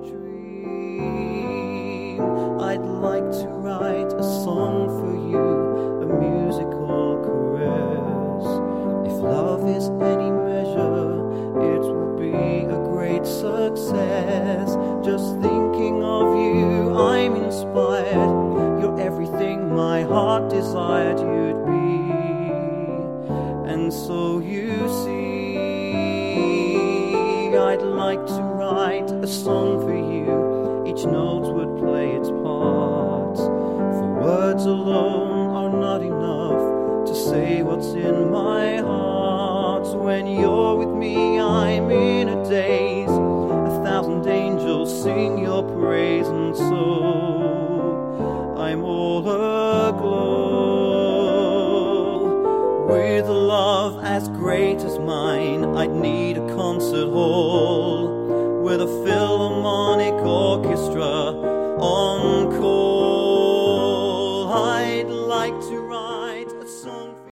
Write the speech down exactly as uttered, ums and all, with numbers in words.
dream. I'd like to write a song for you, a musical caress. If love is any measure, it will be a great success. Just thinking of you, I'm inspired. You're everything my heart desired you'd be. And so you see, I'd like to write a song for you. Each note would play its part. For words alone are not enough to say what's in my heart. When you're with me, I'm in a daze. A thousand angels sing your praise, and so I'm all aglow. With a love as great as mine, I'd need a concert hall with a philharmonic orchestra on call. I'd like to write